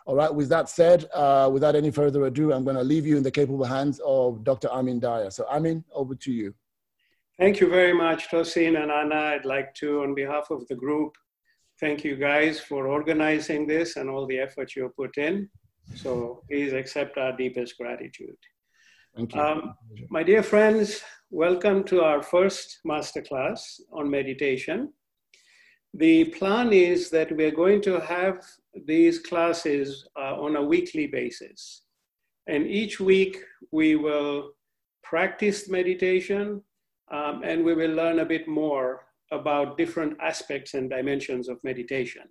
All right, with that said, without any further ado, I'm going to leave you in the capable hands of Dr. Amin Daya. So Amin, over to you. Thank you very much, Tosin and Anna. I'd like to, on behalf of the group, thank you guys for organizing this and all the effort you put in. So please accept our deepest gratitude. Thank you. My dear friends, welcome to our first masterclass on meditation. The plan is that we're going to have these classes on a weekly basis. And each week we will practice meditation and we will learn a bit more about different aspects and dimensions of meditation.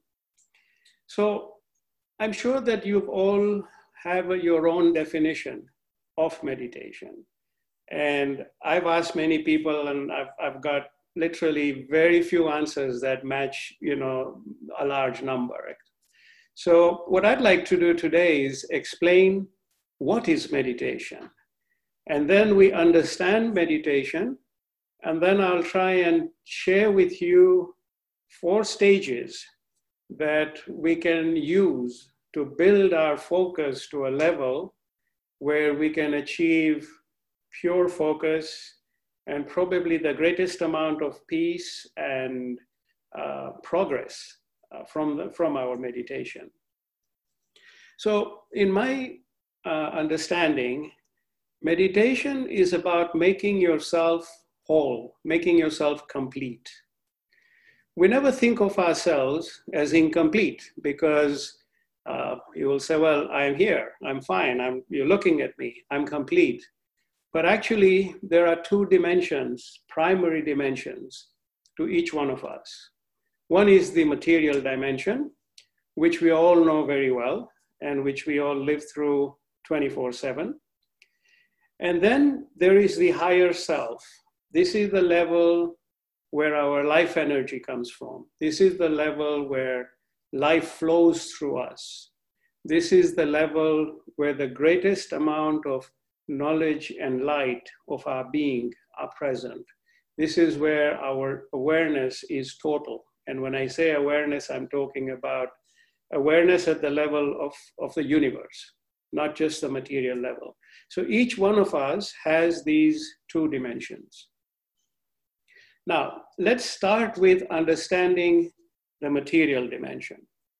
So I'm sure that you've all have your own definition of meditation. And I've asked many people and I've got literally very few answers that match, a large number. So what I'd like to do today is explain what is meditation. And then we understand meditation. And then I'll try and share with you 4 stages that we can use to build our focus to a level where we can achieve pure focus and probably the greatest amount of peace and progress from our meditation. So in my understanding, meditation is about making yourself whole, making yourself complete. We never think of ourselves as incomplete because you will say, well, I'm here, I'm fine, you're looking at me, I'm complete. But actually, there are 2 dimensions, primary dimensions to each one of us. One is the material dimension, which we all know very well and which we all live through 24/7. And then there is the higher self. This is the level where our life energy comes from. This is the level where life flows through us. This is the level where the greatest amount of knowledge and light of our being are present. This is where our awareness is total. And when I say awareness, I'm talking about awareness at the level of the universe, not just the material level. So each one of us has these 2 dimensions. Now, let's start with understanding the material dimension.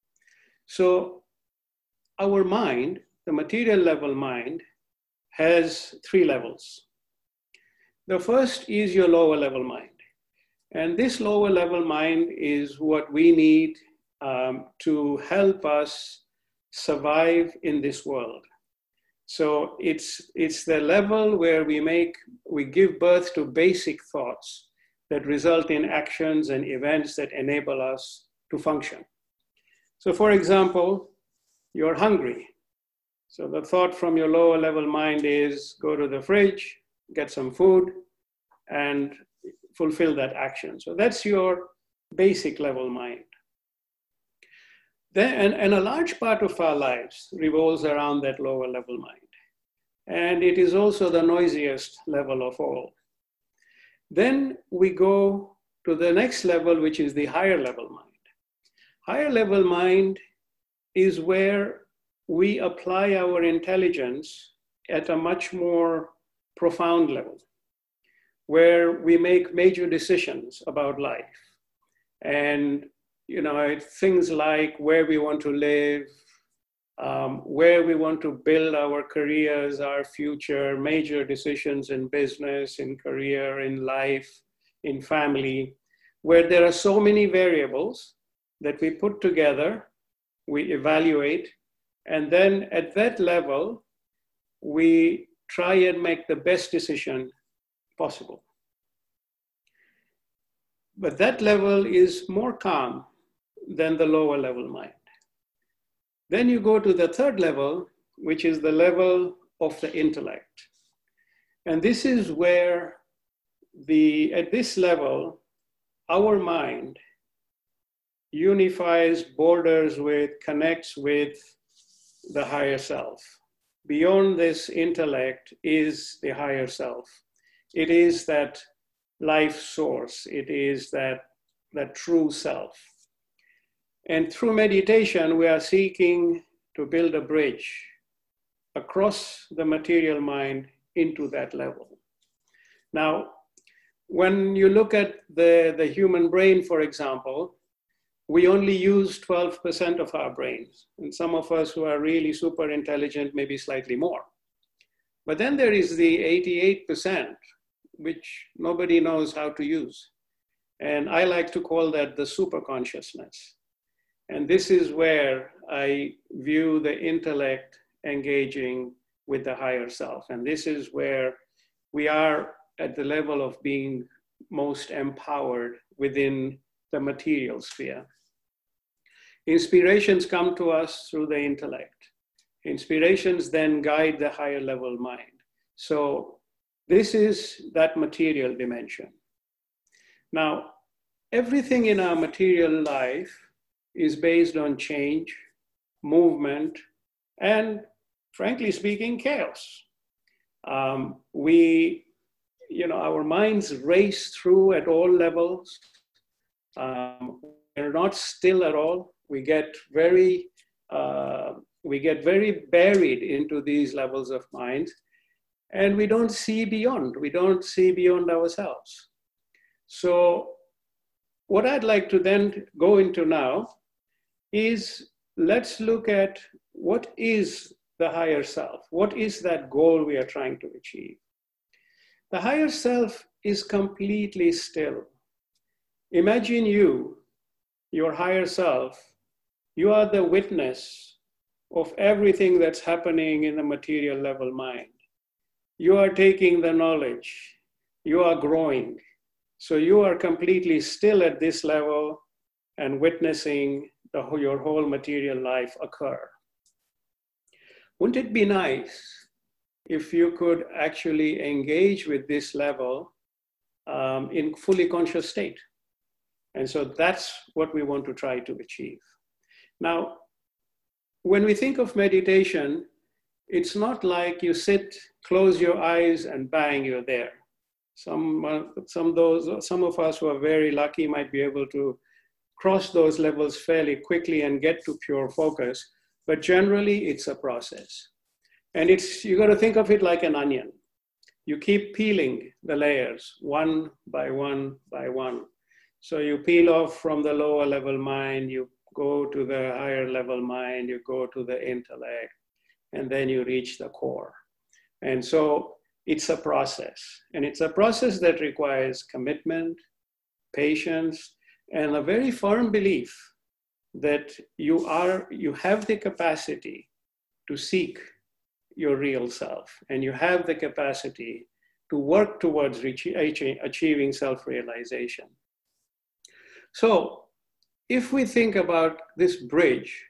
So our mind, the material level mind, has 3 levels. The first is your lower level mind. And this lower level mind is what we need to help us survive in this world. So it's the level where we give birth to basic thoughts that result in actions and events that enable us to function. So for example, you're hungry. So the thought from your lower level mind is go to the fridge, get some food, and fulfill that action. So that's your basic level mind. And a large part of our lives revolves around that lower level mind. And it is also the noisiest level of all. Then we go to the next level, which is the higher level mind. Higher level mind is where we apply our intelligence at a much more profound level, where we make major decisions about life. And things like where we want to live, where we want to build our careers, our future, major decisions in business, in career, in life, in family, where there are so many variables that we put together, we evaluate, and then at that level, we try and make the best decision possible. But that level is more calm than the lower level mind. Then you go to the third level, which is the level of the intellect. And this is where at this level, our mind unifies, borders with, connects with the higher self. Beyond this intellect is the higher self. It is that life source. It is that true self. And through meditation, we are seeking to build a bridge across the material mind into that level. Now, when you look at the human brain, for example, we only use 12% of our brains. And some of us who are really super intelligent, maybe slightly more. But then there is the 88%, which nobody knows how to use. And I like to call that the super consciousness. And this is where I view the intellect engaging with the higher self. And this is where we are at the level of being most empowered within the material sphere. Inspirations come to us through the intellect. Inspirations then guide the higher level mind. So this is that material dimension. Now, everything in our material life is based on change, movement, and frankly speaking, chaos. Our minds race through at all levels. We're not still at all. We get very buried into these levels of mind, and we don't see beyond. We don't see beyond ourselves. So what I'd like to then go into now is, let's look at what is the higher self. What is that goal we are trying to achieve? The higher self is completely still. Imagine your higher self, you are the witness of everything that's happening in the material level mind. You are taking the knowledge, you are growing. So you are completely still at this level and witnessing your whole material life occur. Wouldn't it be nice if you could actually engage with this level in fully conscious state? And so that's what we want to try to achieve. Now, when we think of meditation, it's not like you sit, close your eyes, and bang, you're there. Some of us who are very lucky might be able to cross those levels fairly quickly and get to pure focus, but generally it's a process. And you got to think of it like an onion. You keep peeling the layers one by one by one. So you peel off from the lower level mind, you go to the higher level mind, you go to the intellect, and then you reach the core. And so it's a process. And it's a process that requires commitment, patience, and a very firm belief that you have the capacity to seek your real self, and you have the capacity to work towards achieving self-realization. So if we think about this bridge,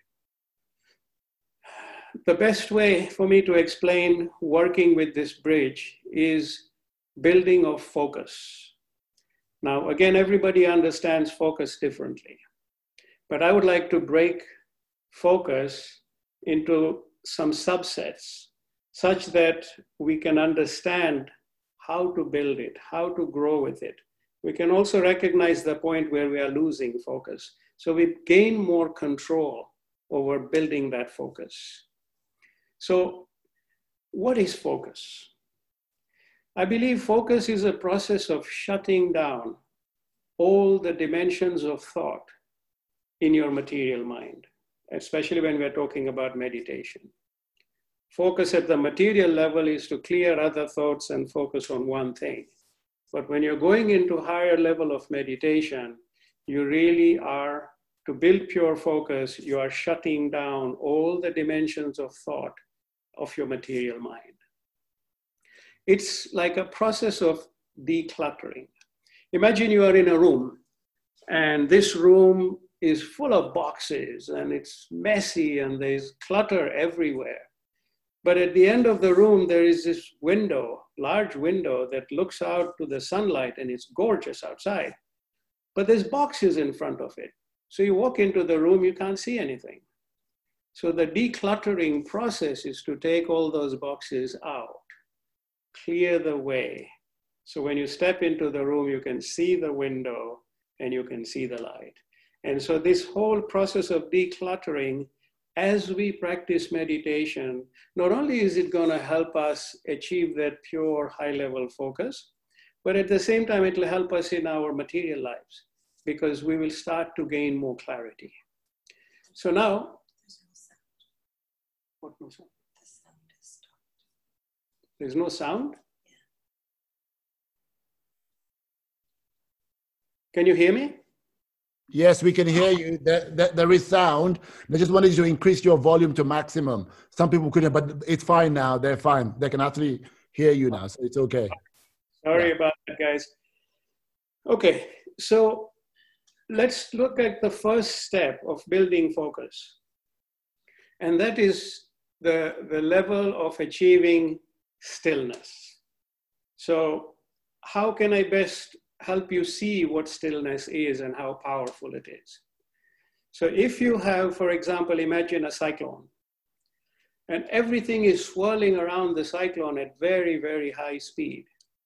the best way for me to explain working with this bridge is building of focus. Now, again, everybody understands focus differently, but I would like to break focus into some subsets such that we can understand how to build it, how to grow with it. We can also recognize the point where we are losing focus, so we gain more control over building that focus. So what is focus? I believe focus is a process of shutting down all the dimensions of thought in your material mind, especially when we're talking about meditation. Focus at the material level is to clear other thoughts and focus on one thing. But when you're going into higher level of meditation, you really are, to build pure focus, you are shutting down all the dimensions of thought of your material mind. It's like a process of decluttering. Imagine you are in a room, and this room is full of boxes, and it's messy, and there's clutter everywhere. But at the end of the room, there is this window, large window that looks out to the sunlight, and it's gorgeous outside. But there's boxes in front of it. So you walk into the room, you can't see anything. So the decluttering process is to take all those boxes out, clear the way. So when you step into the room, you can see the window and you can see the light. And so this whole process of decluttering as we practice meditation, not only is it going to help us achieve that pure high-level focus, but at the same time, it will help us in our material lives because we will start to gain more clarity. So now, what no sound? The sound has stopped. There's no sound? Yeah. Can you hear me? Yes, we can hear you. There is sound. I just wanted you to increase your volume to maximum. Some people couldn't, but it's fine now. They're fine. They can actually hear you now, so it's okay. Sorry about that, guys. Okay, so let's look at the first step of building focus. And that is the level of achieving stillness. So how can I best help you see what stillness is and how powerful it is? So if you have, for example, imagine a cyclone, and everything is swirling around the cyclone at very, very high speed.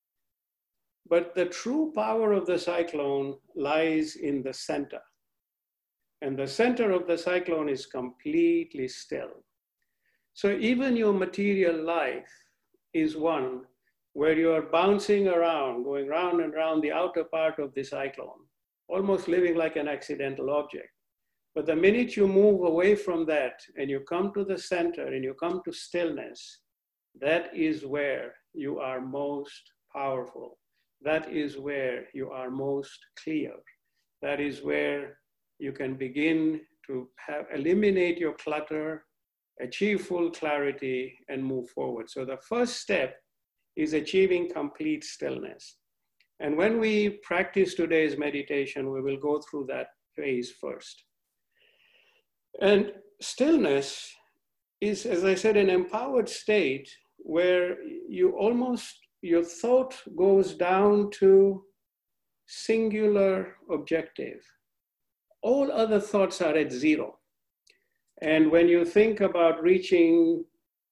But the true power of the cyclone lies in the center. And the center of the cyclone is completely still. So even your material life is one where you are bouncing around, going round and round the outer part of the cyclone, almost living like an accidental object. But the minute you move away from that and you come to the center and you come to stillness, that is where you are most powerful. That is where you are most clear. That is where you can begin to eliminate your clutter, achieve full clarity, and move forward. So the first step is achieving complete stillness. And when we practice today's meditation, we will go through that phase first. And stillness is, as I said, an empowered state where your thought goes down to singular objective. All other thoughts are at zero. And when you think about reaching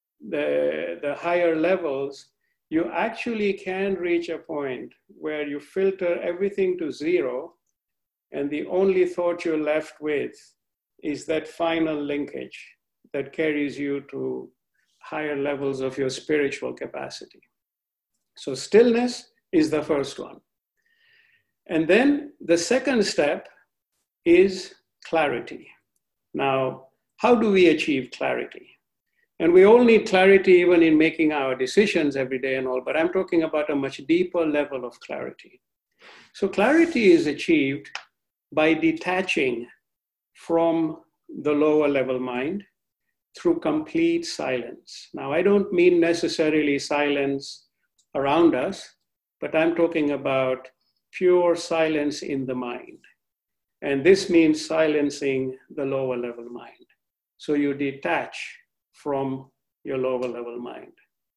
the higher levels, you actually can reach a point where you filter everything to zero, and the only thought you're left with is that final linkage that carries you to higher levels of your spiritual capacity. So stillness is the first one. And then the second step is clarity. Now, how do we achieve clarity? And we all need clarity even in making our decisions every day and all, but I'm talking about a much deeper level of clarity. So clarity is achieved by detaching from the lower level mind through complete silence. Now, I don't mean necessarily silence around us, but I'm talking about pure silence in the mind. And this means silencing the lower level mind. So you detach from your lower level mind.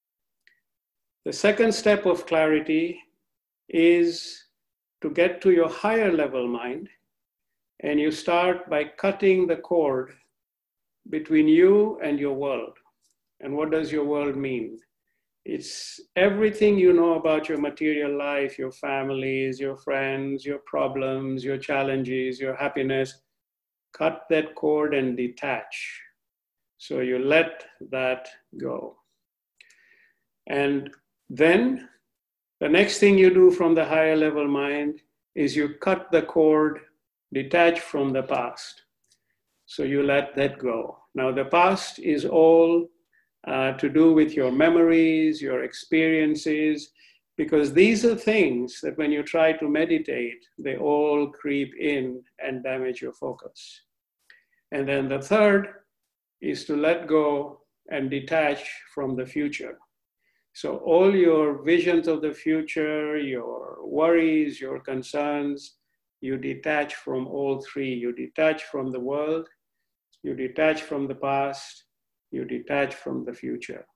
The second step of clarity is to get to your higher level mind, and you start by cutting the cord between you and your world. And what does your world mean? It's everything you know about your material life, your families, your friends, your problems, your challenges, your happiness. Cut that cord and detach. So you let that go. And then the next thing you do from the higher level mind is you cut the cord, detach from the past. So you let that go. Now the past is all to do with your memories, your experiences, because these are things that when you try to meditate, they all creep in and damage your focus. And then the third is to let go and detach from the future. So all your visions of the future, your worries, your concerns, you detach from all three. You detach from the world, you detach from the past, you detach from the future.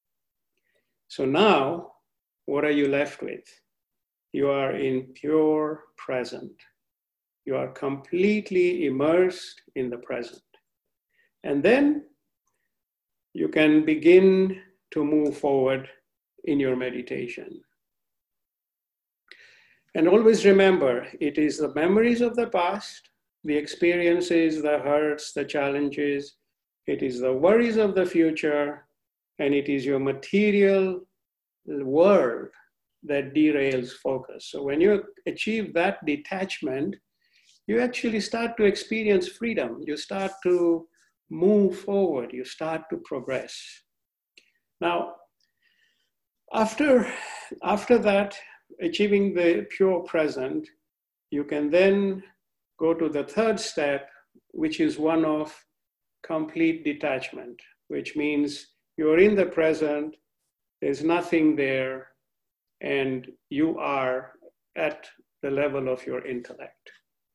So now, what are you left with? You are in pure present. You are completely immersed in the present. And then you can begin to move forward in your meditation. And always remember, it is the memories of the past, the experiences, the hurts, the challenges, it is the worries of the future, and it is your material world that derails focus. So when you achieve that detachment, you actually start to experience freedom. You start to move forward. You start to progress. Now, after that, achieving the pure present, you can then go to the third step, which is one of complete detachment, which means you're in the present, there's nothing there, and you are at the level of your intellect.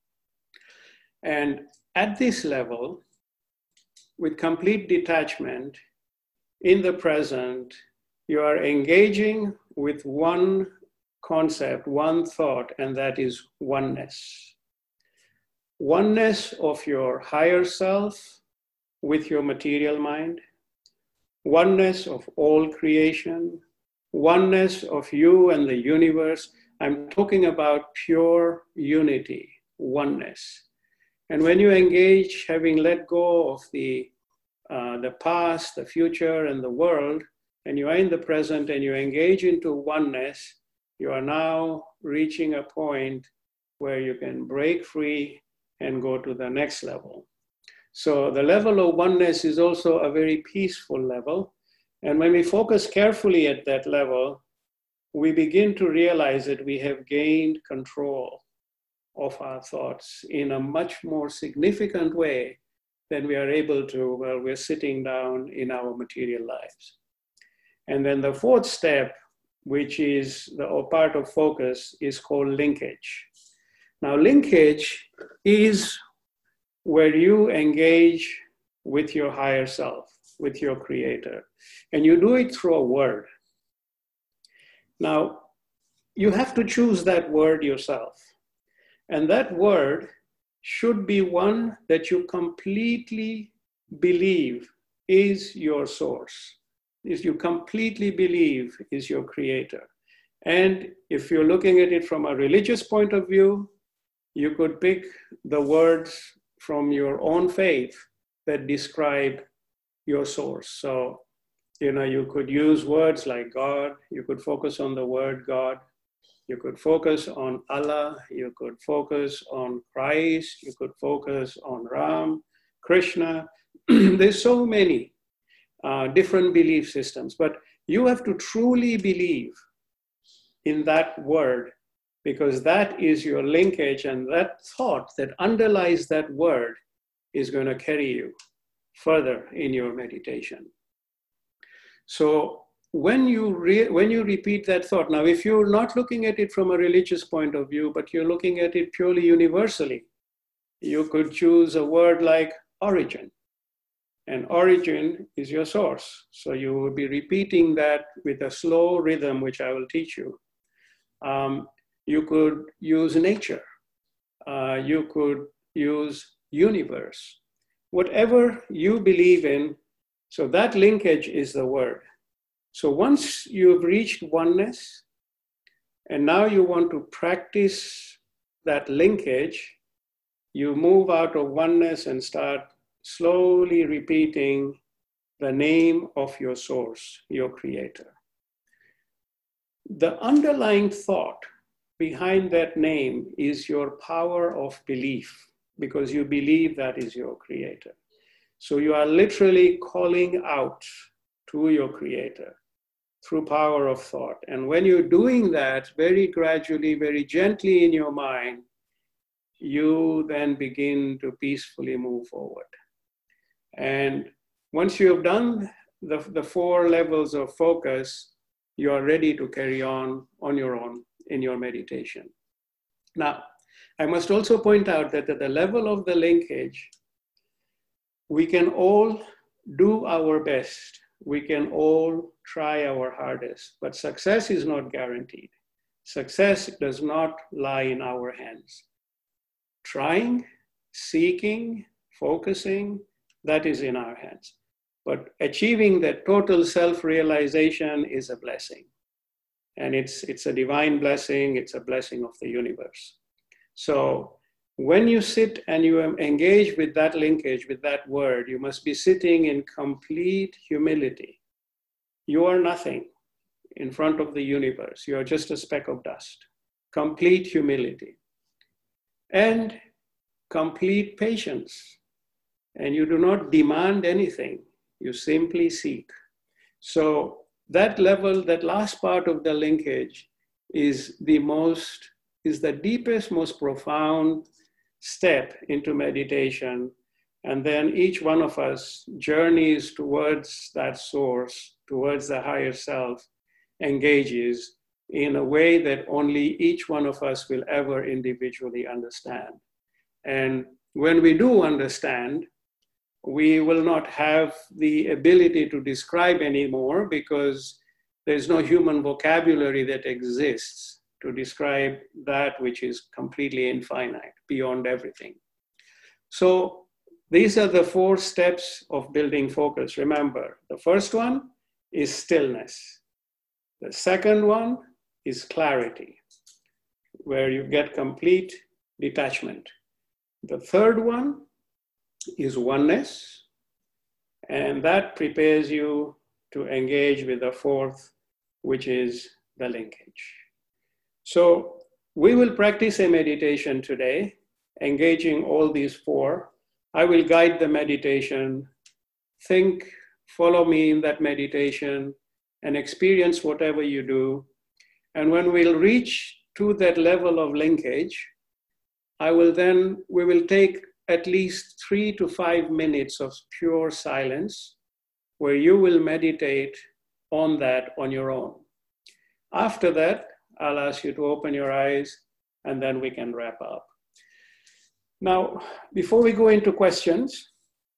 And at this level, with complete detachment, in the present, you are engaging with one concept, one thought, and that is oneness. Oneness of your higher self with your material mind, oneness of all creation, oneness of you and the universe. I'm talking about pure unity, oneness. And when you engage, having let go of the past, the future, and the world, and you are in the present and you engage into oneness, you are now reaching a point where you can break free and go to the next level. So the level of oneness is also a very peaceful level. And when we focus carefully at that level, we begin to realize that we have gained control of our thoughts in a much more significant way than we are able to while we're sitting down in our material lives. And then the fourth step, which is the part of focus, is called linkage. Now, linkage is where you engage with your higher self, with your creator, and you do it through a word. Now, you have to choose that word yourself. And that word should be one that you completely believe is your source, is you completely believe is your creator. And if you're looking at it from a religious point of view, you could pick the words from your own faith that describe your source. So, you could use words like God, you could focus on the word God, you could focus on Allah, you could focus on Christ, you could focus on Ram, Krishna. There's so many different belief systems, but you have to truly believe in that word, because that is your linkage, and that thought that underlies that word is going to carry you further in your meditation. So when you repeat that thought, now if you're not looking at it from a religious point of view, but you're looking at it purely universally, you could choose a word like origin. And origin is your source. So you will be repeating that with a slow rhythm, which I will teach you. You could use nature. You could use universe. Whatever you believe in, so that linkage is the word. So once you've reached oneness, and now you want to practice that linkage, you move out of oneness and start slowly repeating the name of your source, your creator. The underlying thought behind that name is your power of belief, because you believe that is your creator. So you are literally calling out to your creator through power of thought. And when you're doing that very gradually, very gently in your mind, you then begin to peacefully move forward. And once you have done the 4 levels of focus, you are ready to carry on your own in your meditation. Now, I must also point out that at the level of the linkage, we can all do our best. We can all try our hardest, but success is not guaranteed. Success does not lie in our hands. Trying, seeking, focusing, that is in our hands. But achieving that total self-realization is a blessing. And it's a divine blessing, it's a blessing of the universe. So When you sit and you engage with that linkage, with that word, you must be sitting in complete humility. You are nothing in front of the universe. You are just a speck of dust. Complete humility and complete patience. And you do not demand anything. You simply seek. So that level, that last part of the linkage is the deepest, most profound step into meditation. And then each one of us journeys towards that source, towards the higher self, engages in a way that only each one of us will ever individually understand. And when we do understand, we will not have the ability to describe anymore, because there's no human vocabulary that exists to describe that which is completely infinite, beyond everything. So these are the 4 steps of building focus. Remember, the first one is stillness. The second one is clarity, where you get complete detachment. The third one is oneness, and that prepares you to engage with the 4th, which is the linkage. So we will practice a meditation today, engaging all these 4. I will guide the meditation. Think, follow me in that meditation, and experience whatever you do. And when we'll reach to that level of linkage, we will take at least 3 to 5 minutes of pure silence, where you will meditate on that on your own. After that, I'll ask you to open your eyes, and then we can wrap up. Now, before we go into questions,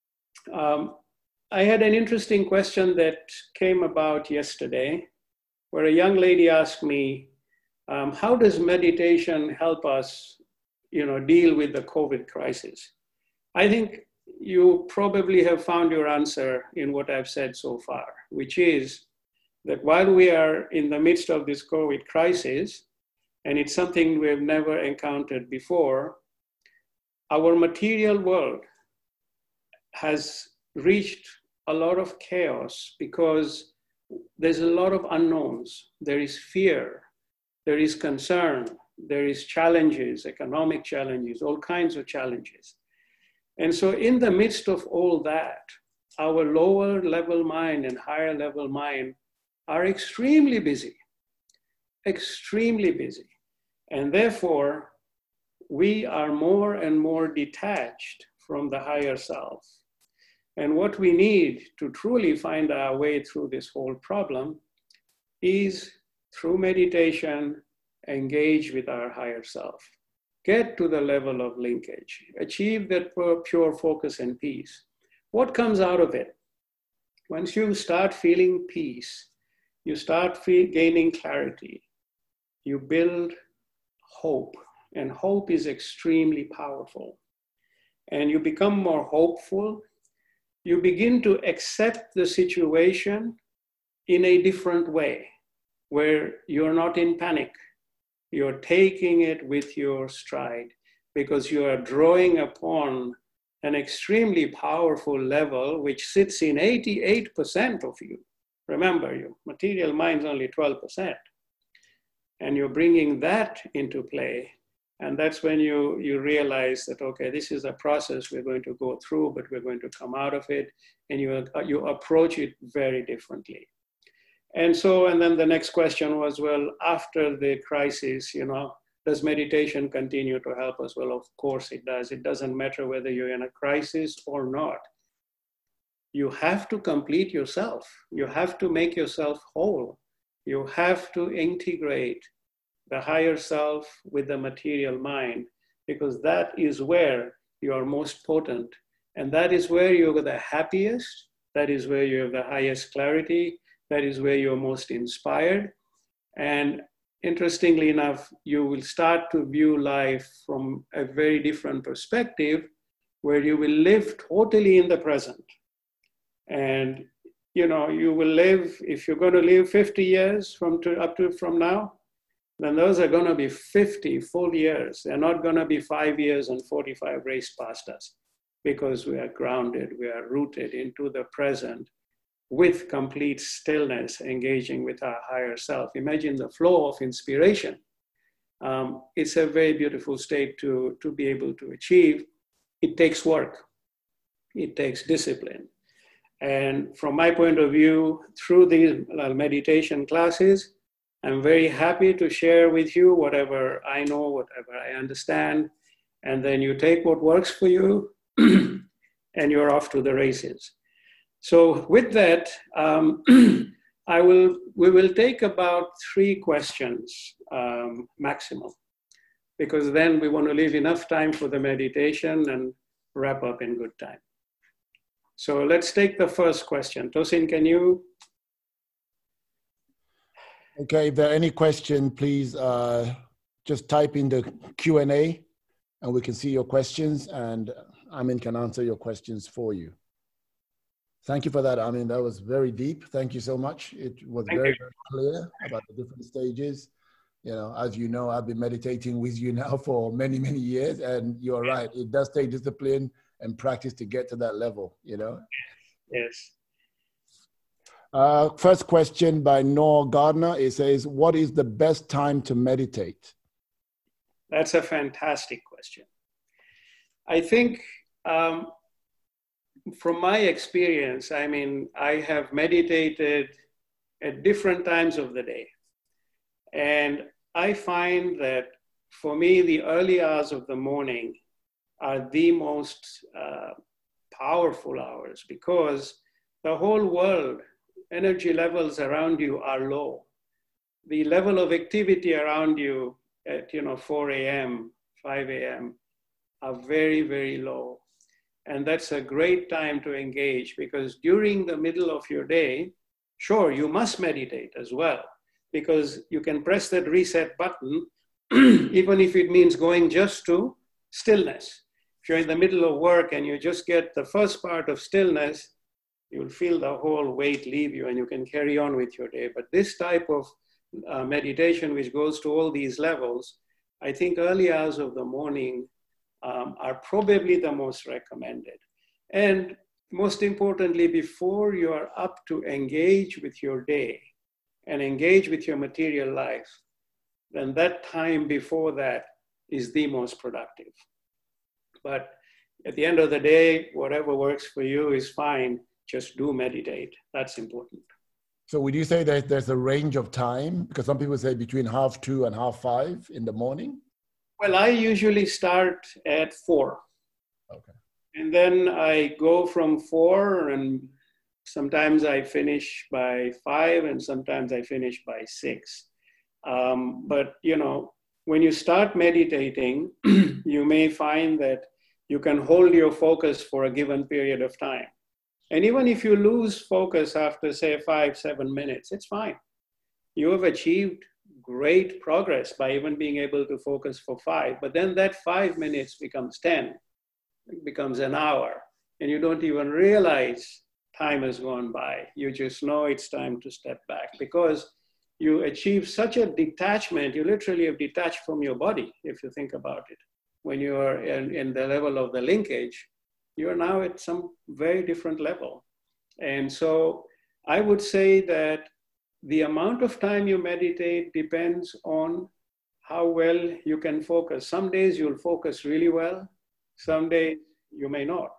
I had an interesting question that came about yesterday, where a young lady asked me, how does meditation help us, deal with the COVID crisis? I think you probably have found your answer in what I've said so far, which is that while we are in the midst of this COVID crisis, and it's something we've never encountered before, our material world has reached a lot of chaos because there's a lot of unknowns. There is fear, there is concern, there is challenges, economic challenges, all kinds of challenges. And so in the midst of all that, our lower level mind and higher level mind are extremely busy. And therefore, we are more and more detached from the higher self. And what we need to truly find our way through this whole problem is, through meditation, engage with our higher self. Get to the level of linkage. Achieve that pure focus and peace. What comes out of it? Once you start feeling peace, you start gaining clarity. You build hope, and hope is extremely powerful. And you become more hopeful. You begin to accept the situation in a different way, where you're not in panic. You're taking it with your stride, because you are drawing upon an extremely powerful level which sits in 88% of you. Remember, your material mind's only 12%. And you're bringing that into play. And that's when you realize that, okay, this is a process we're going to go through, but we're going to come out of it. And you approach it very differently. And then the next question was, well, after the crisis, does meditation continue to help us? Well, of course it does. It doesn't matter whether you're in a crisis or not. You have to complete yourself. You have to make yourself whole. You have to integrate the higher self with the material mind, because that is where you are most potent. And that is where you're the happiest. That is where you have the highest clarity. That is where you're most inspired. And interestingly enough, you will start to view life from a very different perspective, where you will live totally in the present. And you will live, if you're going to live 50 years from now, then those are going to be 50 full years. They're not going to be 5 years and 45 raced past us, because we are grounded, we are rooted into the present with complete stillness, engaging with our higher self. Imagine the flow of inspiration. It's a very beautiful state to be able to achieve. It takes work. It takes discipline. And from my point of view, through these meditation classes, I'm very happy to share with you whatever I know, whatever I understand, and then you take what works for you and you're off to the races. So with that, we will take about 3 questions maximum, because then we want to leave enough time for the meditation and wrap up in good time. So let's take the first question. Tosin, can you? Okay, if there are any questions, please just type in the Q&A and we can see your questions, and Amin can answer your questions for you. Thank you for that, Amin. That was very deep. Thank you so much. It was very clear about the different stages. You know, as you know, I've been meditating with you now for many, many years, and you're right. It does take discipline and practice to get to that level, you know? Yes. First question by Noor Gardner. It says, what is the best time to meditate? That's a fantastic question. I think from my experience, I mean, I have meditated at different times of the day. And I find that for me, the early hours of the morning are the most powerful hours, because the whole world, energy levels around you are low. The level of activity around you at 4 a.m., 5 a.m. are very, very low. And that's a great time to engage, because during the middle of your day, sure, you must meditate as well, because you can press that reset button, even if it means going just to stillness. If you're in the middle of work and you just get the first part of stillness, you'll feel the whole weight leave you and you can carry on with your day. But this type of meditation, which goes to all these levels, I think early hours of the morning are probably the most recommended. And most importantly, before you are up to engage with your day and engage with your material life, then that time before that is the most productive. But at the end of the day, whatever works for you is fine. Just do meditate. That's important. So would you say that there's a range of time? Because some people say between 2:30 and 5:30 in the morning. Well, I usually start at 4. Okay. And then I go from 4, and sometimes I finish by 5, and sometimes I finish by 6. But, when you start meditating, you may find that you can hold your focus for a given period of time. And even if you lose focus after, say, 5-7 minutes, it's fine. You have achieved great progress by even being able to focus for 5. But then that 5 minutes becomes 10, it becomes an hour, and you don't even realize time has gone by. You just know it's time to step back, because you achieve such a detachment. You literally have detached from your body, if you think about it. When you are in the level of the linkage, you're now at some very different level. And so I would say that the amount of time you meditate depends on how well you can focus. Some days you'll focus really well. Some days you may not.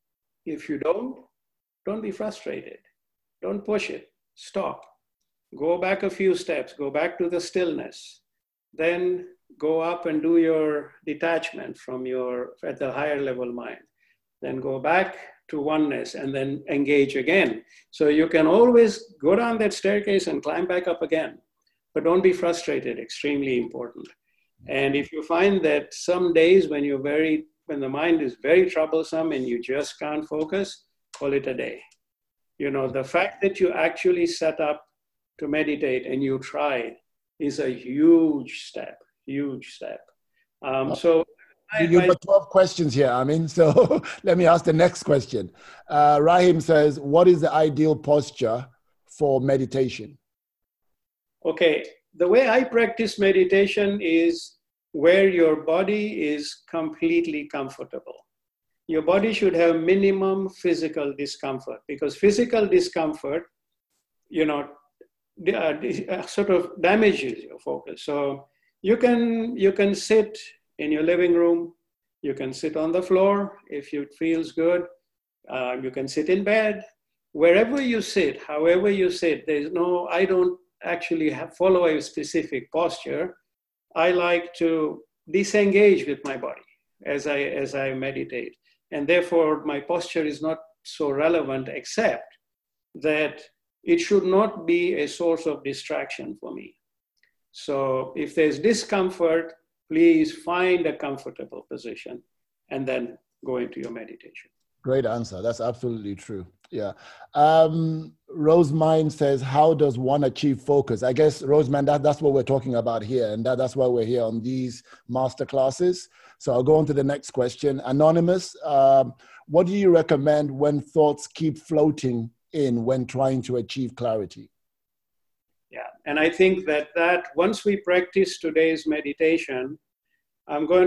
If you don't be frustrated. Don't push it. Stop. Go back a few steps. Go back to the stillness. Then go up and do your detachment from at the higher level mind. Then go back to oneness and then engage again. So you can always go down that staircase and climb back up again, but don't be frustrated, extremely important. And if you find that some days when the mind is very troublesome and you just can't focus, call it a day. The fact that you actually set up to meditate and you tried is a huge step. So you've got 12 questions here, Amin. So let me ask the next question. Rahim says, what is the ideal posture for meditation? Okay, the way I practice meditation is where your body is completely comfortable. Your body should have minimum physical discomfort, because physical discomfort, sort of damages your focus. So you can sit in your living room, you can sit on the floor if it feels good, you can sit in bed, wherever you sit, however you sit. I don't actually follow a specific posture. I like to disengage with my body as I meditate. And therefore, my posture is not so relevant, except that it should not be a source of distraction for me. So if there's discomfort, please find a comfortable position and then go into your meditation. Great answer. That's absolutely true. Yeah. Rose Mine says, how does one achieve focus? I guess, Roseman, that's what we're talking about here. And that's why we're here on these master classes. So I'll go on to the next question. Anonymous, what do you recommend when thoughts keep floating in when trying to achieve clarity? Yeah, and I think that once we practice today's meditation, I'm going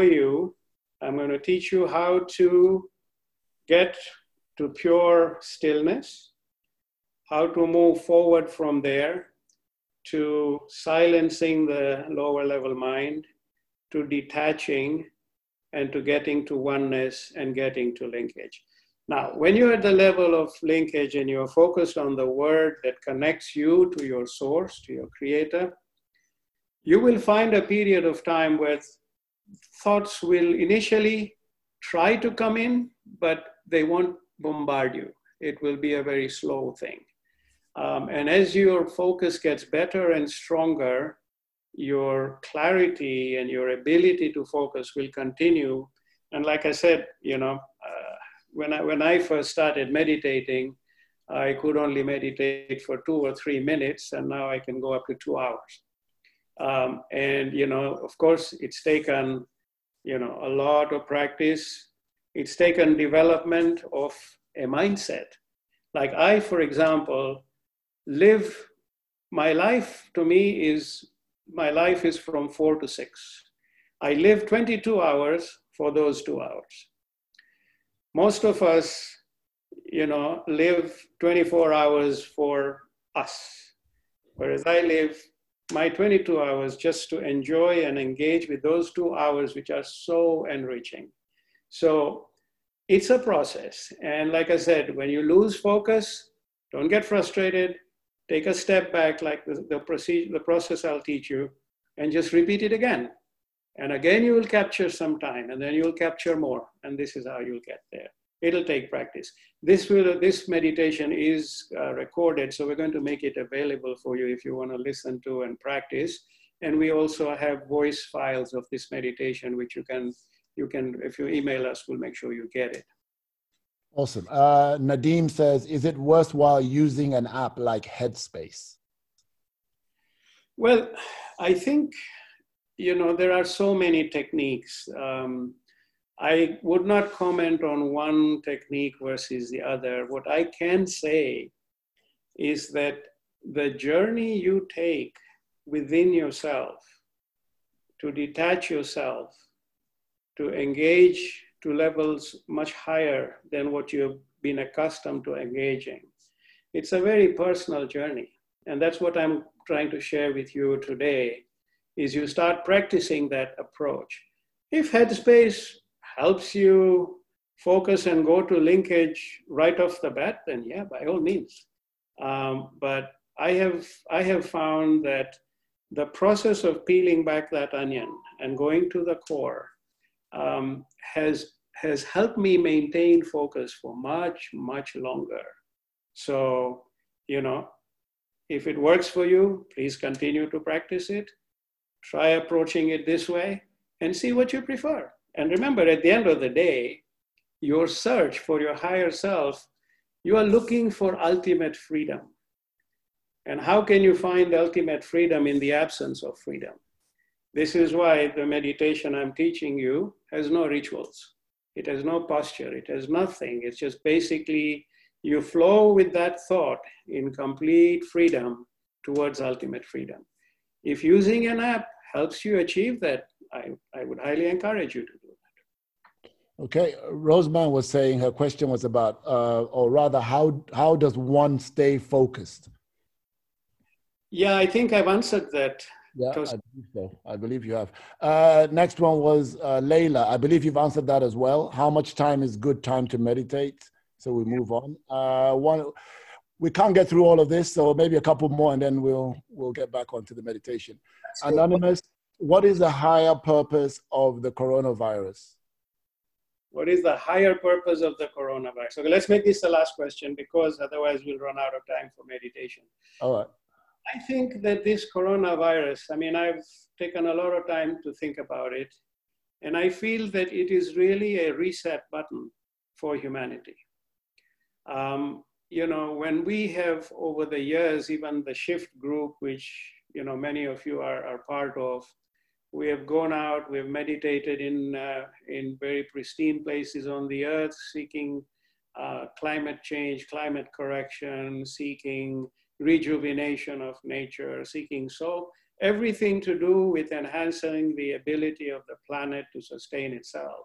to teach you how to get to pure stillness, how to move forward from there to silencing the lower level mind, to detaching, and to getting to oneness and getting to linkage. Now, when you're at the level of linkage and you're focused on the word that connects you to your source, to your creator, you will find a period of time where thoughts will initially try to come in, but they won't bombard you. It will be a very slow thing. And as your focus gets better and stronger, your clarity and your ability to focus will continue. And like I said, when I first started meditating, I could only meditate for 2 or 3 minutes, and now I can go up to 2 hours. And of course, it's taken a lot of practice. It's taken development of a mindset. Like I, for example, my life is from 4 to 6. I live 22 hours for those 2 hours. Most of us, live 24 hours for us. Whereas I live my 22 hours just to enjoy and engage with those 2 hours, which are so enriching. So it's a process. And like I said, when you lose focus, don't get frustrated. Take a step back, like the process I'll teach you, and just repeat it again. And again, you will capture some time, and then you'll capture more. And this is how you'll get there. It'll take practice. This meditation is recorded, so we're going to make it available for you if you want to listen to and practice. And we also have voice files of this meditation, which you can, if you email us, we'll make sure you get it. Awesome. Nadeem says, is it worthwhile using an app like Headspace? Well, I think, there are so many techniques. I would not comment on one technique versus the other. What I can say is that the journey you take within yourself to detach yourself, to engage to levels much higher than what you've been accustomed to engaging, it's a very personal journey. And that's what I'm trying to share with you today, is you start practicing that approach. If Headspace helps you focus and go to linkage right off the bat, then yeah, by all means. But I have found that the process of peeling back that onion and going to the core has helped me maintain focus for much, much longer. So, if it works for you, please continue to practice it. Try approaching it this way and see what you prefer. And remember, at the end of the day, your search for your higher self, you are looking for ultimate freedom. And how can you find ultimate freedom in the absence of freedom? This is why the meditation I'm teaching you has no rituals. It has no posture. It has nothing. It's just basically you flow with that thought in complete freedom towards ultimate freedom. If using an app helps you achieve that, I would highly encourage you to do that. Okay, Roseman was saying her question was about, or rather, how does one stay focused? Yeah, I think I've answered that. Yeah, I believe so. I believe you have. Next one was Layla. I believe you've answered that as well. How much time is good time to meditate? So we move on. We can't get through all of this, so maybe a couple more, and then we'll get back onto the meditation. Anonymous, what is the higher purpose of the coronavirus? What is the higher purpose of the coronavirus? Okay, let's make this the last question, because otherwise we'll run out of time for meditation. All right. I think that this coronavirus, I mean, I've taken a lot of time to think about it, and I feel that it is really a reset button for humanity. You know, when we have over the years, even the Shift group, which, you know, many of you are part of, we have gone out, we've meditated in very pristine places on the earth, seeking climate change, climate correction, seeking rejuvenation of nature, seeking everything to do with enhancing the ability of the planet to sustain itself.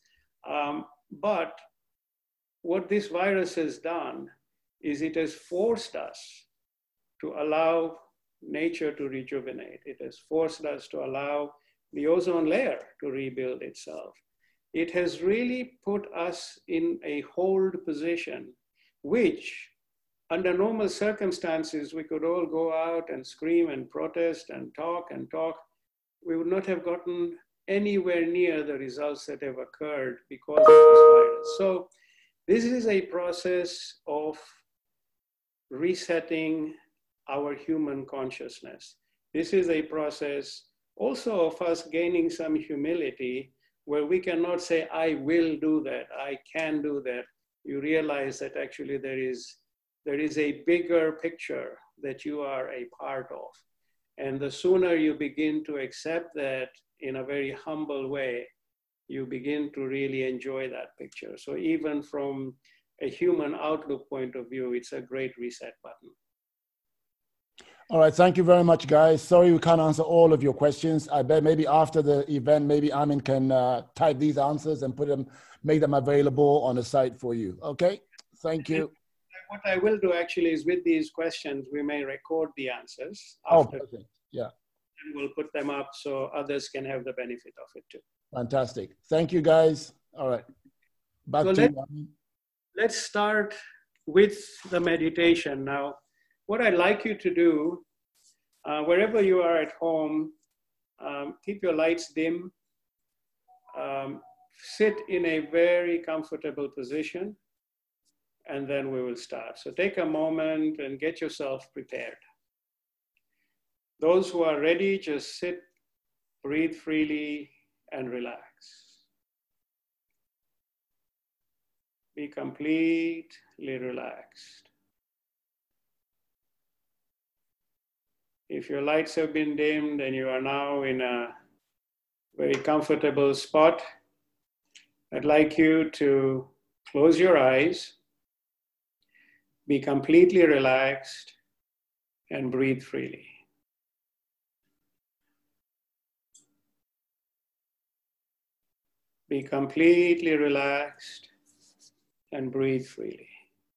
But what this virus has done is it has forced us to allow nature to rejuvenate. It has forced us to allow the ozone layer to rebuild itself. It has really put us in a hold position, which under normal circumstances, we could all go out and scream and protest and talk. We would not have gotten anywhere near the results that have occurred because of this virus. So this is a process of resetting our human consciousness. This is a process also of us gaining some humility, where we cannot say, I will do that, I can do that. You realize that actually there is a bigger picture that you are a part of. And the sooner you begin to accept that in a very humble way, you begin to really enjoy that picture. So even from a human outlook point of view, it's a great reset button. All right, thank you very much, guys. Sorry we can't answer all of your questions. I bet maybe after the event, maybe Amin can type these answers and make them available on the site for you. Okay, thank you. What I will do actually is, with these questions, we may record the answers after. Oh, perfect. Yeah. And we'll put them up so others can have the benefit of it too. Fantastic. Thank you, guys. All right. Back to you. Let's start with the meditation. Now, what I'd like you to do, wherever you are at home, keep your lights dim. Sit in a very comfortable position, and then we will start. So take a moment and get yourself prepared. Those who are ready, just sit, breathe freely, and relax. Be completely relaxed. If your lights have been dimmed and you are now in a very comfortable spot, I'd like you to close your eyes, be completely relaxed, and breathe freely. Be completely relaxed and breathe freely.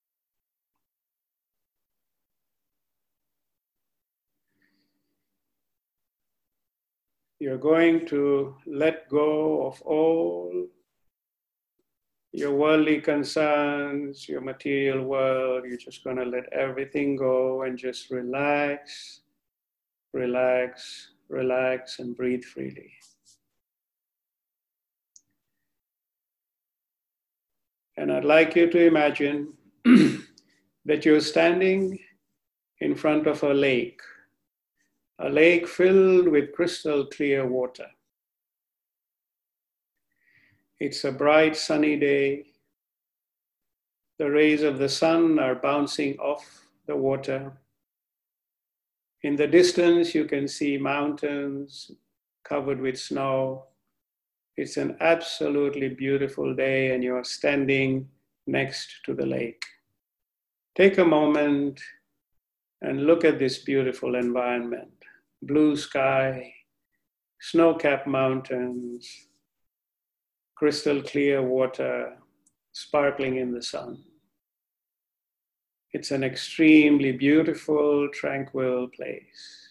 You're going to let go of all your worldly concerns, your material world. You're just going to let everything go and just relax, relax, relax, and breathe freely. And I'd like you to imagine that you're standing in front of a lake filled with crystal clear water. It's a bright sunny day. The rays of the sun are bouncing off the water. In the distance, you can see mountains covered with snow. It's an absolutely beautiful day, and you're standing next to the lake. Take a moment and look at this beautiful environment. blue sky, snow-capped mountains, crystal clear water sparkling in the sun. It's an extremely beautiful, tranquil place.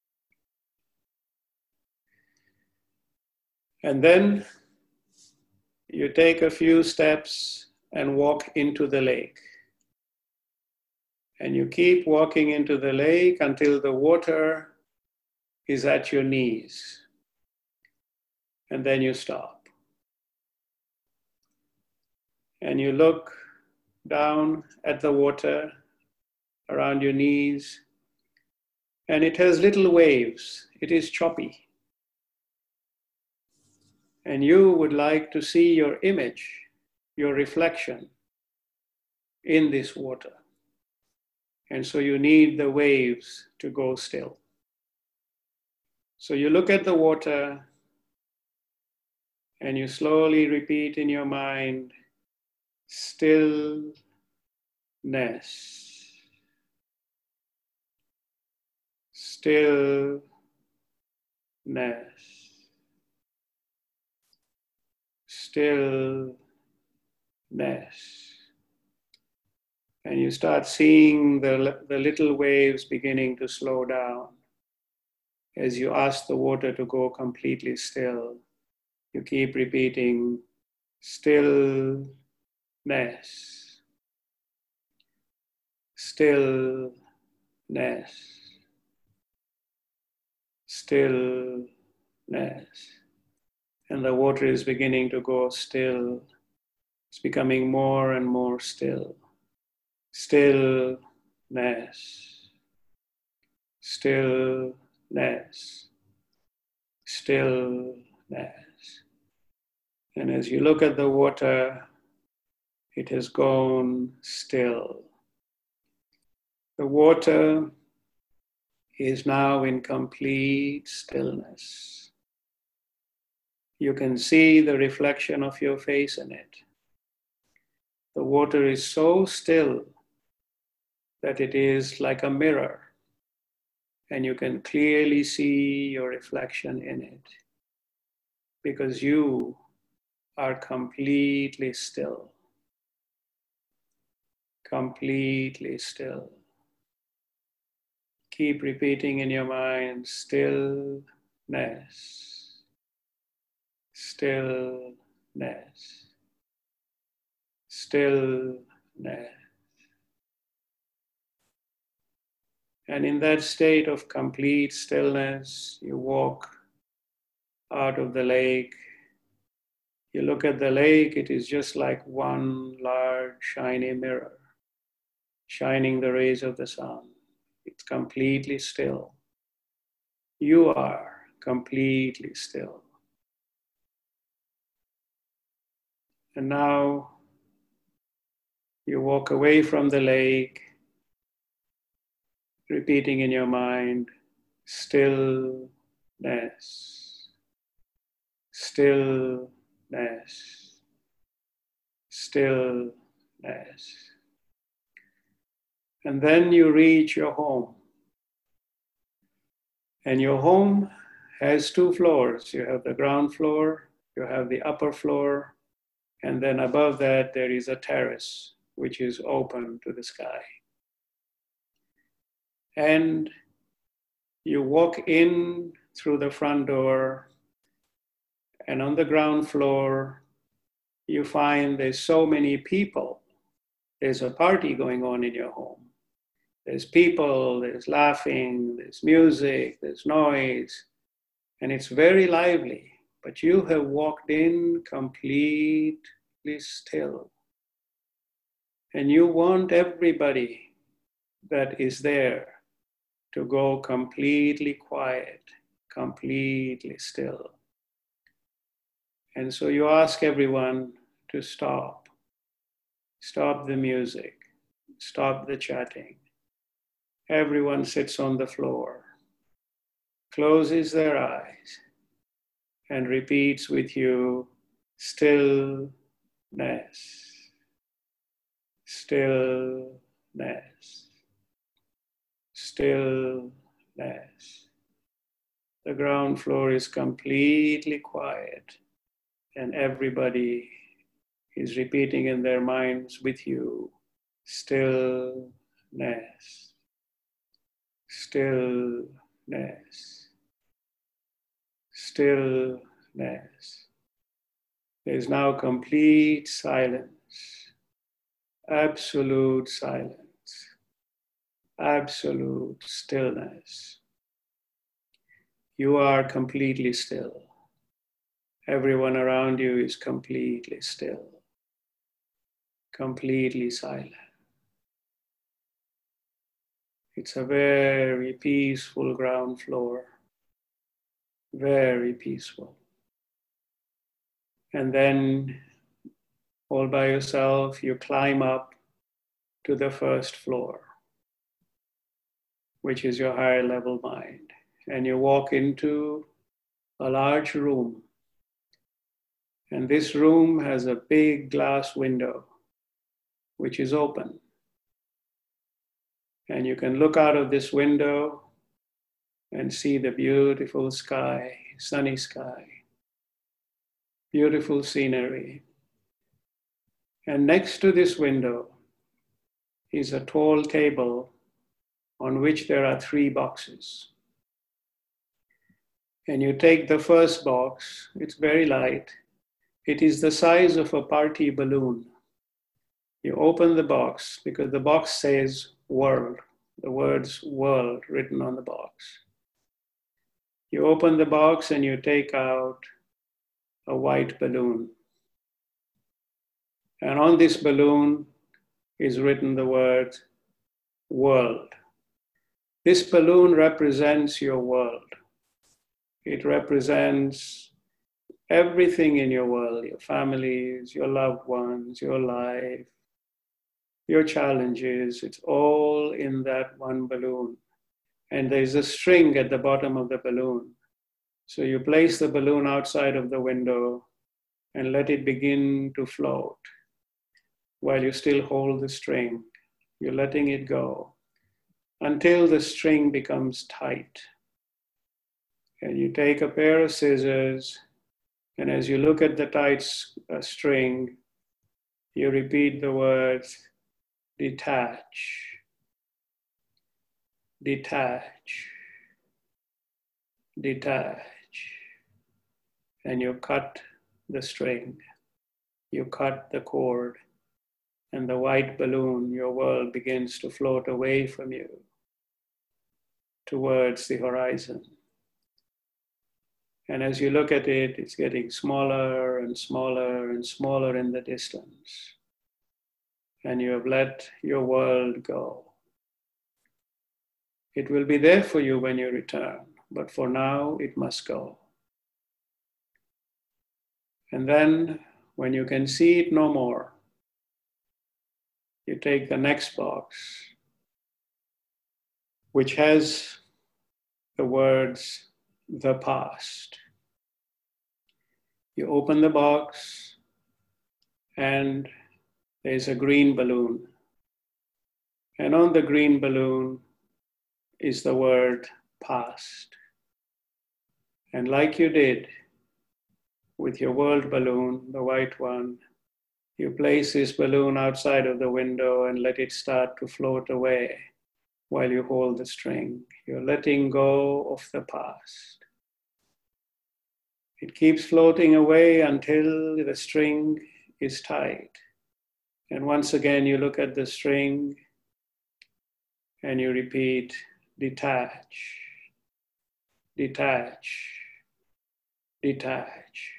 And then you take a few steps and walk into the lake. And you keep walking into the lake until the water is at your knees. And then you stop. And you look down at the water around your knees, and it has little waves. It is choppy. And you would like to see your image, your reflection in this water. And so you need the waves to go still. So you look at the water and you slowly repeat in your mind, stillness. Stillness. Stillness. And you start seeing the little waves beginning to slow down. As you ask the water to go completely still, you keep repeating, stillness. Stillness. Stillness. And the water is beginning to go still. It's becoming more and more still. Stillness. Stillness. Stillness. And as you look at the water, it has gone still. The water is now in complete stillness. You can see the reflection of your face in it. The water is so still that it is like a mirror, and you can clearly see your reflection in it because you are completely still. Completely still. Keep repeating in your mind, stillness. Stillness. Stillness. And in that state of complete stillness, you walk out of the lake. You look at the lake, it is just like one large shiny mirror, shining the rays of the sun. It's completely still. You are completely still. And now you walk away from the lake, repeating in your mind, stillness, stillness, stillness. And then you reach your home. And your home has 2 floors. You have the ground floor, you have the upper floor, and then above that there is a terrace which is open to the sky. And you walk in through the front door, and on the ground floor you find there's so many people. There's a party going on in your home. There's people, there's laughing, there's music, there's noise, and it's very lively. But you have walked in completely still. And you want everybody that is there to go completely quiet, completely still. And so you ask everyone to stop. Stop the music, stop the chatting. Everyone sits on the floor, closes their eyes, and repeats with you, stillness, stillness, stillness. the ground floor is completely quiet, and everybody is repeating in their minds with you, stillness, stillness, stillness. There's now complete silence, absolute silence, absolute stillness. You are completely still. Everyone around you is completely still, completely silent. It's a very peaceful ground floor, very peaceful. And then, all by yourself, you climb up to the first floor, which is your higher level mind. And you walk into a large room. And this room has a big glass window, which is open. And you can look out of this window and see the beautiful sky, sunny sky, beautiful scenery. And next to this window is a tall table on which there are 3 boxes. And you take the first box, it's very light. It is the size of a party balloon. You open the box because the box says world, the words world written on the box. You open the box and you take out a white balloon. And on this balloon is written the word world. This balloon represents your world. It represents everything in your world, your families, your loved ones, your life, your challenges. It's all in that one balloon. And there's a string at the bottom of the balloon. So you place the balloon outside of the window and let it begin to float while you still hold the string. You're letting it go until the string becomes tight. And you take a pair of scissors, and as you look at the tight string, you repeat the words, detach, detach, detach. And you cut the string, you cut the cord, and the white balloon, your world, begins to float away from you towards the horizon. And as you look at it, it's getting smaller and smaller and smaller in the distance. And you have let your world go. It will be there for you when you return, but for now, it must go. And then, when you can see it no more, you take the next box, which has the words, the past. You open the box and there's a green balloon. And on the green balloon is the word past. And like you did with your world balloon, the white one, you place this balloon outside of the window and let it start to float away while you hold the string. You're letting go of the past. It keeps floating away until the string is tight. And once again, you look at the string and you repeat, detach, detach, detach.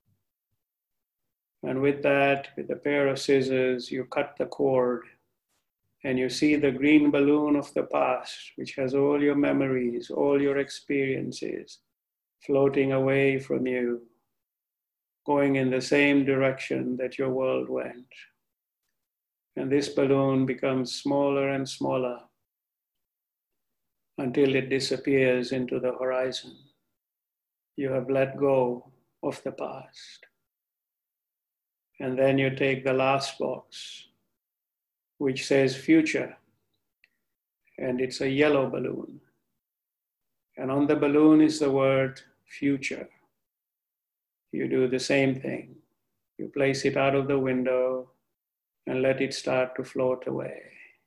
And with that, with a pair of scissors, you cut the cord and you see the green balloon of the past, which has all your memories, all your experiences, floating away from you, going in the same direction that your world went. And this balloon becomes smaller and smaller until it disappears into the horizon. You have let go of the past. And then you take the last box, which says future, and it's a yellow balloon. And on the balloon is the word future. You do the same thing. You place it out of the window and let it start to float away.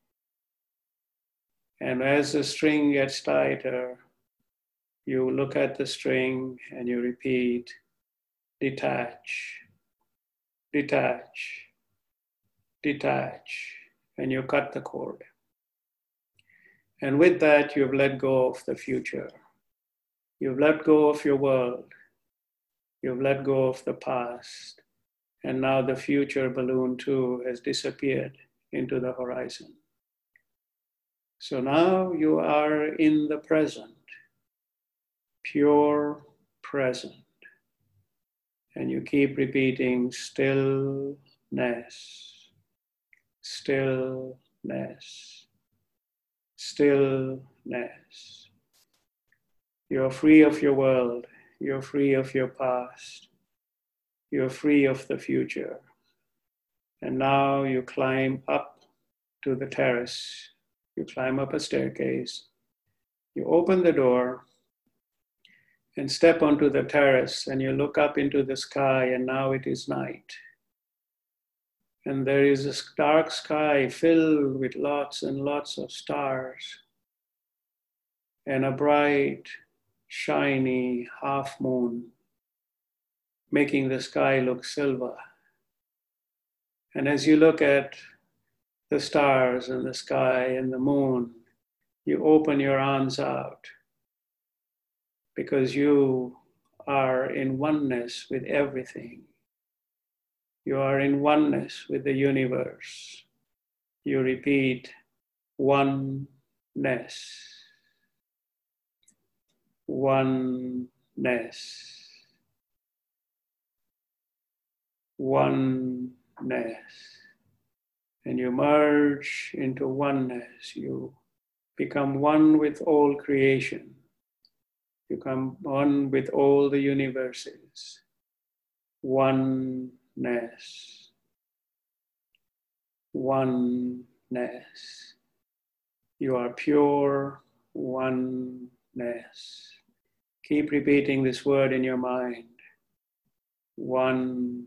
And as the string gets tighter, you look at the string and you repeat, detach, detach, detach, and you cut the cord. And with that, you've let go of the future. You've let go of your world. You've let go of the past. And now the future balloon too has disappeared into the horizon. So now you are in the present, pure present. And you keep repeating stillness, stillness, stillness. You're free of your world. You're free of your past. You're free of the future. And now you climb up to the terrace. You climb up a staircase. You open the door and step onto the terrace, and you look up into the sky, and now it is night. And there is a dark sky filled with lots and lots of stars, and a bright, shiny half moon, making the sky look silver. And as you look at the stars and the sky and the moon, you open your arms out because you are in oneness with everything. You are in oneness with the universe. You repeat oneness, oneness, oneness. And you merge into oneness. You become one with all creation. You become one with all the universes. Oneness. Oneness. You are pure oneness. Keep repeating this word in your mind. Oneness.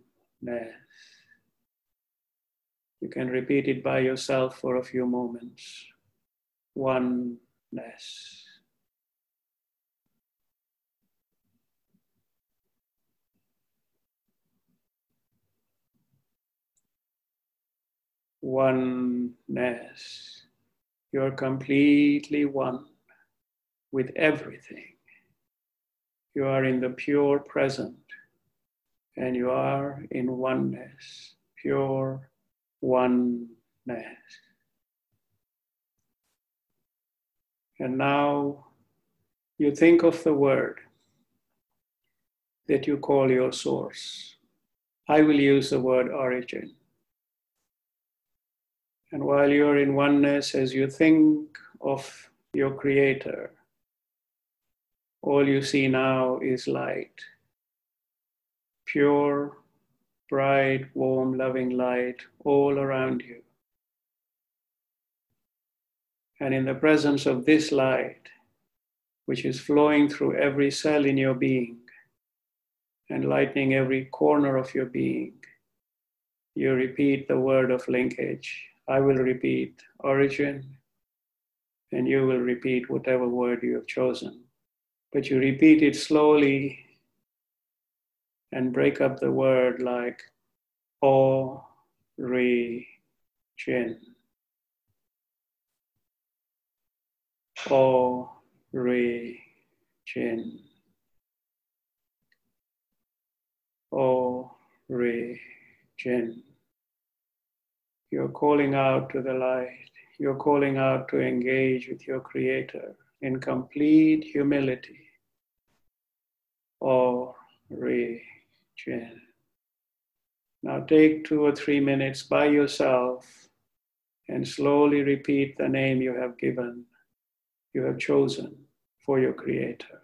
You can repeat it by yourself for a few moments. Oneness. Oneness. You're completely one with everything. You are in the pure present, and you are in oneness, pure oneness. And now you think of the word that you call your source. I will use the word origin. And while you're in oneness, as you think of your creator, all you see now is light. Pure, bright, warm, loving light all around you. And in the presence of this light, which is flowing through every cell in your being and lightening every corner of your being, you repeat the word of linkage. I will repeat origin, and you will repeat whatever word you have chosen. But you repeat it slowly and break up the word like origin. Origin. Origin. You're calling out to the light. You're calling out to engage with your creator in complete humility. Origin. Now take 2 or 3 minutes by yourself and slowly repeat the name you have given, you have chosen for your creator.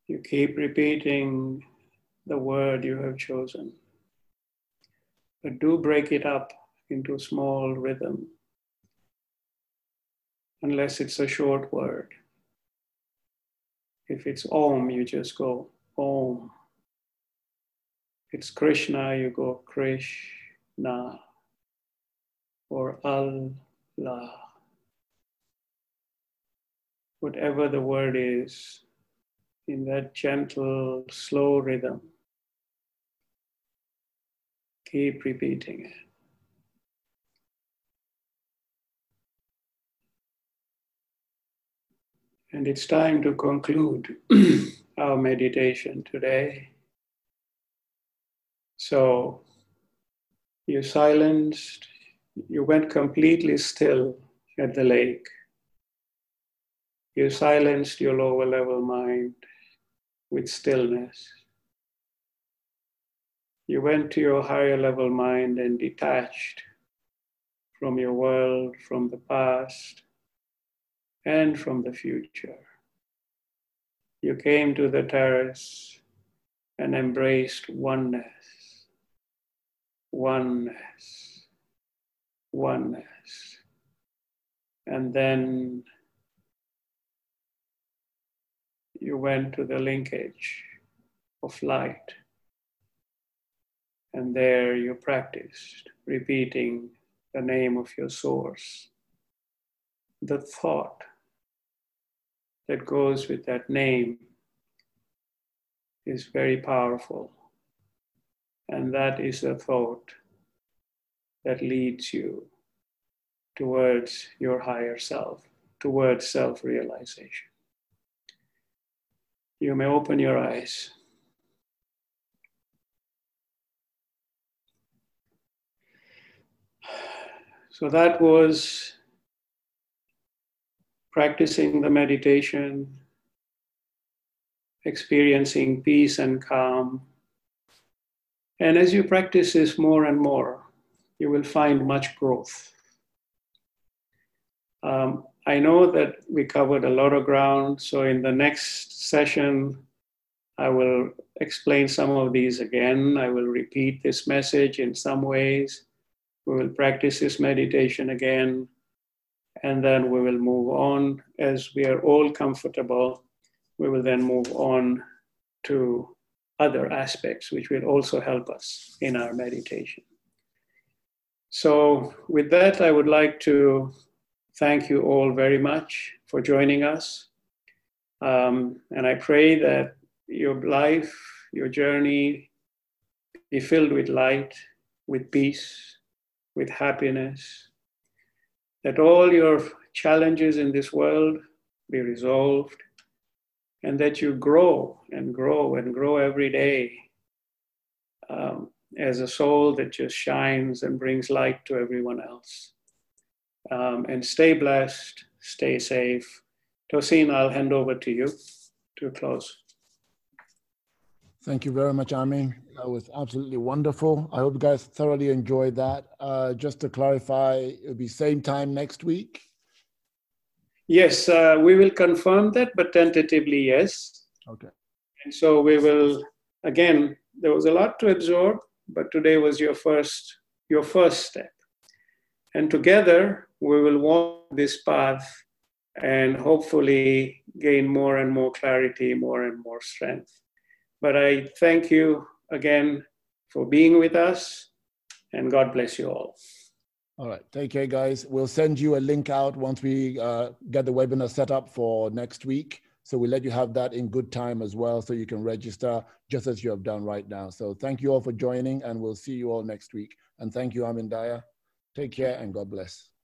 You keep repeating the word you have chosen, but do break it up into small rhythm, unless it's a short word. If it's Om, you just go Om. If it's Krishna, you go Krishna or Allah. Whatever the word is, in that gentle, slow rhythm, keep repeating it. And it's time to conclude our meditation today. So you silenced, you went completely still at the lake. You silenced your lower level mind with stillness. You went to your higher level mind and detached from your world, from the past, and from the future. You came to the terrace and embraced oneness, oneness, oneness. And then you went to the linkage of light. And there you practiced repeating the name of your source. The thought that goes with that name is very powerful. And that is the thought that leads you towards your higher self, towards self-realization. You may open your eyes. So that was practicing the meditation, experiencing peace and calm. And as you practice this more and more, you will find much growth. I know that we covered a lot of ground, so in the next session, I will explain some of these again. I will repeat this message in some ways. We will practice this meditation again, and then we will move on. As we are all comfortable, we will then move on to other aspects which will also help us in our meditation. So with that, I would like to thank you all very much for joining us. And I pray that your life, your journey be filled with light, with peace, with happiness, that all your challenges in this world be resolved, and that you grow and grow and grow every day as a soul that just shines and brings light to everyone else. And stay blessed, stay safe. Tosin, I'll hand over to you to close. Thank you very much, Amin. That was absolutely wonderful. I hope you guys thoroughly enjoyed that. Just to clarify, it'll be same time next week? Yes, we will confirm that, but tentatively, yes. Okay. And so we will, again, there was a lot to absorb, but today was your first step. And together, we will walk this path and hopefully gain more and more clarity, more and more strength. But I thank you again for being with us, and God bless you all. All right, take care, guys. We'll send you a link out once we get the webinar set up for next week. So we'll let you have that in good time as well, so you can register just as you have done right now. So thank you all for joining, and we'll see you all next week. And thank you, Amin Daya. Take care and God bless.